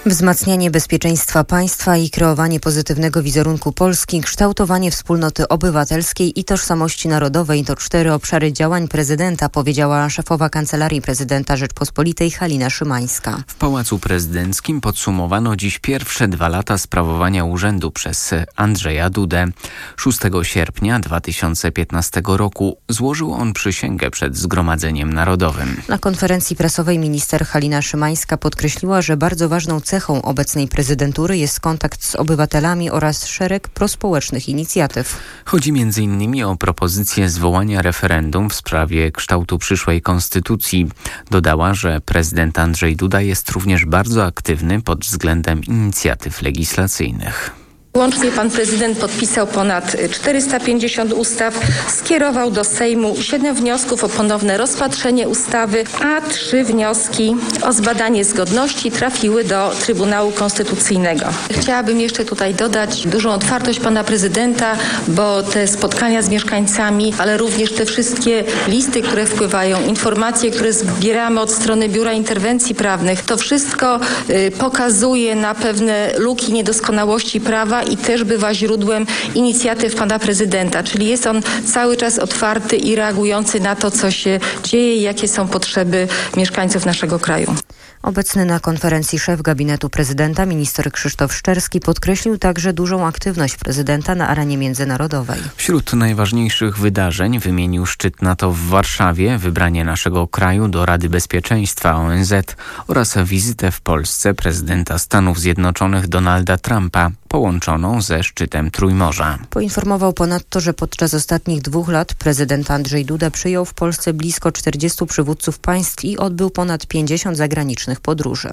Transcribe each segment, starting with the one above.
Wzmacnianie bezpieczeństwa państwa i kreowanie pozytywnego wizerunku Polski, kształtowanie wspólnoty obywatelskiej i tożsamości narodowej to 4 obszary działań prezydenta, powiedziała szefowa Kancelarii Prezydenta Rzeczpospolitej Halina Szymańska. W Pałacu Prezydenckim podsumowano dziś pierwsze 2 lata sprawowania urzędu przez Andrzeja Dudę. 6 sierpnia 2015 roku złożył on przysięgę przed Zgromadzeniem Narodowym. Na konferencji prasowej minister Halina Szymańska podkreśliła, że bardzo ważną cechą obecnej prezydentury jest kontakt z obywatelami oraz szereg prospołecznych inicjatyw. Chodzi m.in. o propozycję zwołania referendum w sprawie kształtu przyszłej konstytucji. Dodała, że prezydent Andrzej Duda jest również bardzo aktywny pod względem inicjatyw legislacyjnych. Łącznie pan prezydent podpisał ponad 450 ustaw, skierował do Sejmu 7 wniosków o ponowne rozpatrzenie ustawy, a 3 wnioski o zbadanie zgodności trafiły do Trybunału Konstytucyjnego. Chciałabym jeszcze tutaj dodać dużą otwartość pana prezydenta, bo te spotkania z mieszkańcami, ale również te wszystkie listy, które wpływają, informacje, które zbieramy od strony Biura Interwencji Prawnych, to wszystko pokazuje na pewne luki, niedoskonałości prawa i też bywa źródłem inicjatyw pana prezydenta, czyli jest on cały czas otwarty i reagujący na to, co się dzieje i jakie są potrzeby mieszkańców naszego kraju. Obecny na konferencji szef gabinetu prezydenta minister Krzysztof Szczerski podkreślił także dużą aktywność prezydenta na arenie międzynarodowej. Wśród najważniejszych wydarzeń wymienił szczyt NATO w Warszawie, wybranie naszego kraju do Rady Bezpieczeństwa ONZ oraz wizytę w Polsce prezydenta Stanów Zjednoczonych Donalda Trumpa, połączoną ze szczytem Trójmorza. Poinformował ponadto, że podczas ostatnich 2 lat prezydent Andrzej Duda przyjął w Polsce blisko 40 przywódców państw i odbył ponad 50 zagranicznych podróży.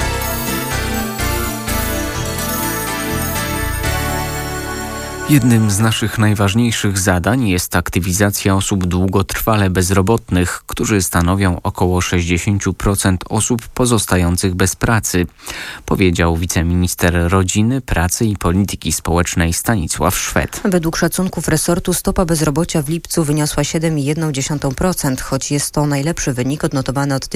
Jednym z naszych najważniejszych zadań jest aktywizacja osób długotrwale bezrobotnych, którzy stanowią około 60% osób pozostających bez pracy, powiedział wiceminister Rodziny, Pracy i Polityki Społecznej Stanisław Szwed. Według szacunków resortu stopa bezrobocia w lipcu wyniosła 7,1%, choć jest to najlepszy wynik odnotowany od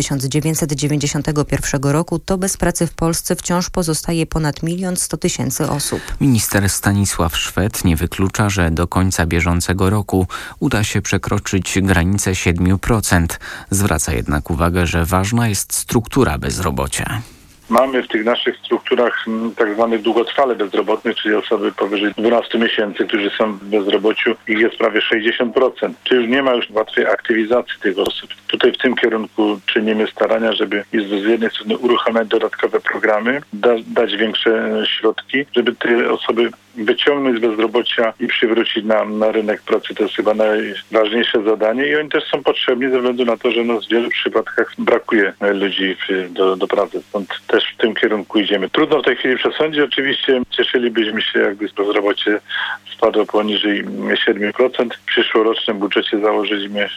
1991 roku, to bez pracy w Polsce wciąż pozostaje ponad 1 100 000 osób. Minister Stanisław Szwed nie wyklucza, że do końca bieżącego roku uda się przekroczyć granicę 7%. Zwraca jednak uwagę, że ważna jest struktura bezrobocia. Mamy w tych naszych strukturach tak zwanych długotrwale bezrobotnych, czyli osoby powyżej 12 miesięcy, którzy są w bezrobociu, ich jest prawie 60%. Czyli już nie ma już łatwej aktywizacji tych osób. Tutaj w tym kierunku czynimy starania, żeby z jednej strony uruchamiać dodatkowe programy, dać większe środki, żeby te osoby wyciągnąć z bezrobocia i przywrócić na rynek pracy. To jest chyba najważniejsze zadanie i oni też są potrzebni ze względu na to, że w wielu przypadkach brakuje ludzi do pracy. Stąd też w tym kierunku idziemy. Trudno w tej chwili przesądzić. Oczywiście cieszylibyśmy się, jakby bezrobocie spadło poniżej 7%. W przyszłorocznym budżecie założyliśmy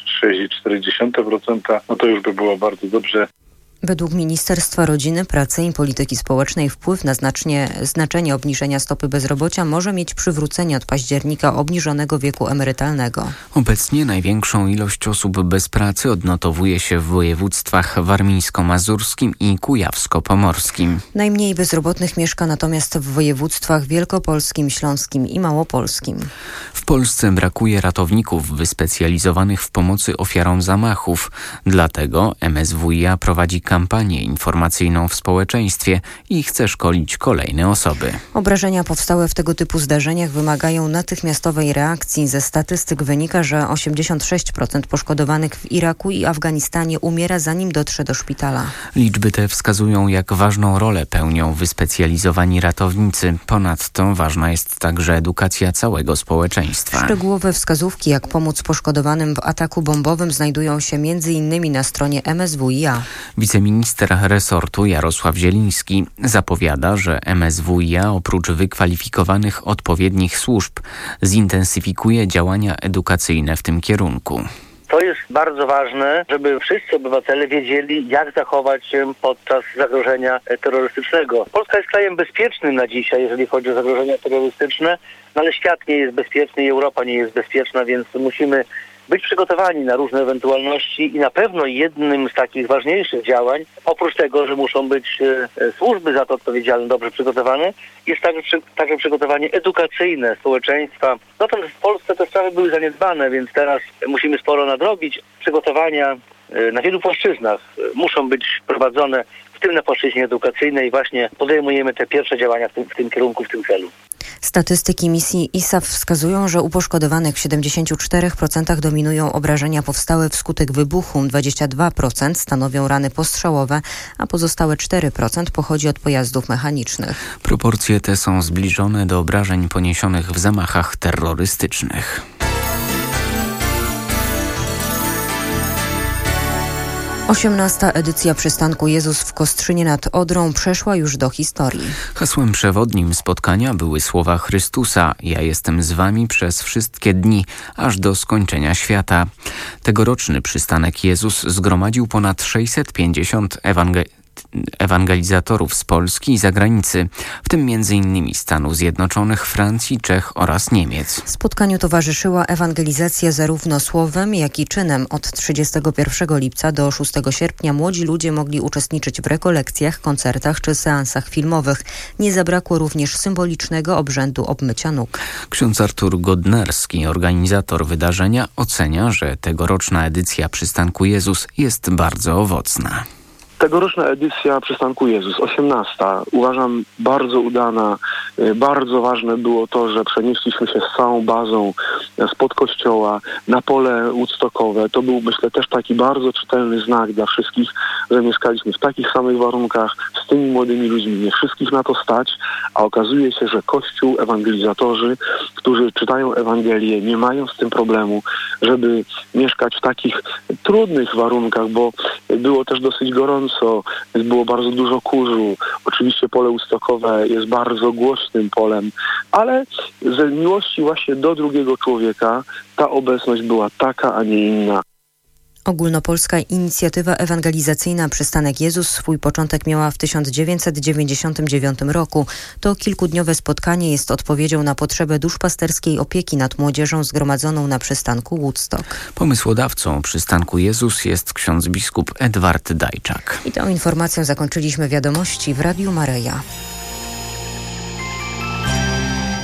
6,4%. No to już by było bardzo dobrze. Według Ministerstwa Rodziny, Pracy i Polityki Społecznej wpływ na znaczenie obniżenia stopy bezrobocia może mieć przywrócenie od października obniżonego wieku emerytalnego. Obecnie największą ilość osób bez pracy odnotowuje się w województwach warmińsko-mazurskim i kujawsko-pomorskim. Najmniej bezrobotnych mieszka natomiast w województwach wielkopolskim, śląskim i małopolskim. W Polsce brakuje ratowników wyspecjalizowanych w pomocy ofiarom zamachów. Dlatego MSWiA prowadzi kampanię informacyjną w społeczeństwie i chce szkolić kolejne osoby. Obrażenia powstałe w tego typu zdarzeniach wymagają natychmiastowej reakcji. Ze statystyk wynika, że 86% poszkodowanych w Iraku i Afganistanie umiera, zanim dotrze do szpitala. Liczby te wskazują, jak ważną rolę pełnią wyspecjalizowani ratownicy. Ponadto ważna jest także edukacja całego społeczeństwa. Szczegółowe wskazówki, jak pomóc poszkodowanym w ataku bombowym, znajdują się m.in. na stronie MSWiA. Wiceminister resortu Jarosław Zieliński zapowiada, że MSWiA oprócz wykwalifikowanych odpowiednich służb zintensyfikuje działania edukacyjne w tym kierunku. To jest bardzo ważne, żeby wszyscy obywatele wiedzieli, jak zachować się podczas zagrożenia terrorystycznego. Polska jest krajem bezpiecznym na dzisiaj, jeżeli chodzi o zagrożenia terrorystyczne, no ale świat nie jest bezpieczny i Europa nie jest bezpieczna, więc musimy być przygotowani na różne ewentualności i na pewno jednym z takich ważniejszych działań, oprócz tego, że muszą być służby za to odpowiedzialne, dobrze przygotowane, jest także przygotowanie edukacyjne społeczeństwa. Dotąd w Polsce te sprawy były zaniedbane, więc teraz musimy sporo nadrobić. Przygotowania na wielu płaszczyznach muszą być prowadzone, w tym na płaszczyźnie edukacyjnej. Właśnie podejmujemy te pierwsze działania w tym kierunku, w tym celu. Statystyki misji ISAF wskazują, że u poszkodowanych w 74% dominują obrażenia powstałe wskutek wybuchu, 22% stanowią rany postrzałowe, a pozostałe 4% pochodzi od pojazdów mechanicznych. Proporcje te są zbliżone do obrażeń poniesionych w zamachach terrorystycznych. 18. edycja przystanku Jezus w Kostrzynie nad Odrą przeszła już do historii. Hasłem przewodnim spotkania były słowa Chrystusa: ja jestem z wami przez wszystkie dni, aż do skończenia świata. Tegoroczny przystanek Jezus zgromadził ponad 650 ewangelizatorów z Polski i zagranicy, w tym m.in. Stanów Zjednoczonych, Francji, Czech oraz Niemiec. Spotkaniu towarzyszyła ewangelizacja zarówno słowem, jak i czynem. Od 31 lipca do 6 sierpnia młodzi ludzie mogli uczestniczyć w rekolekcjach, koncertach czy seansach filmowych. Nie zabrakło również symbolicznego obrzędu obmycia nóg. Ksiądz Artur Godnerski, organizator wydarzenia, ocenia, że tegoroczna edycja przystanku Jezus jest bardzo owocna. Tegoroczna edycja Przystanku Jezus, 18. Uważam bardzo udana. Bardzo ważne było to, że przenieśliśmy się z całą bazą spod kościoła na pole woodstockowe. To był, myślę, też taki bardzo czytelny znak dla wszystkich, że mieszkaliśmy w takich samych warunkach z tymi młodymi ludźmi. Nie wszystkich na to stać, a okazuje się, że Kościół, ewangelizatorzy, którzy czytają Ewangelię, nie mają z tym problemu, żeby mieszkać w takich trudnych warunkach, bo było też dosyć gorąco. Było bardzo dużo kurzu. Oczywiście pole woodstockowe jest bardzo głośnym polem, ale z miłości właśnie do drugiego człowieka ta obecność była taka, a nie inna. Ogólnopolska inicjatywa ewangelizacyjna Przystanek Jezus swój początek miała w 1999 roku. To kilkudniowe spotkanie jest odpowiedzią na potrzebę duszpasterskiej opieki nad młodzieżą zgromadzoną na przystanku Woodstock. Pomysłodawcą Przystanku Jezus jest ksiądz biskup Edward Dajczak. I tą informacją zakończyliśmy wiadomości w Radiu Maryja.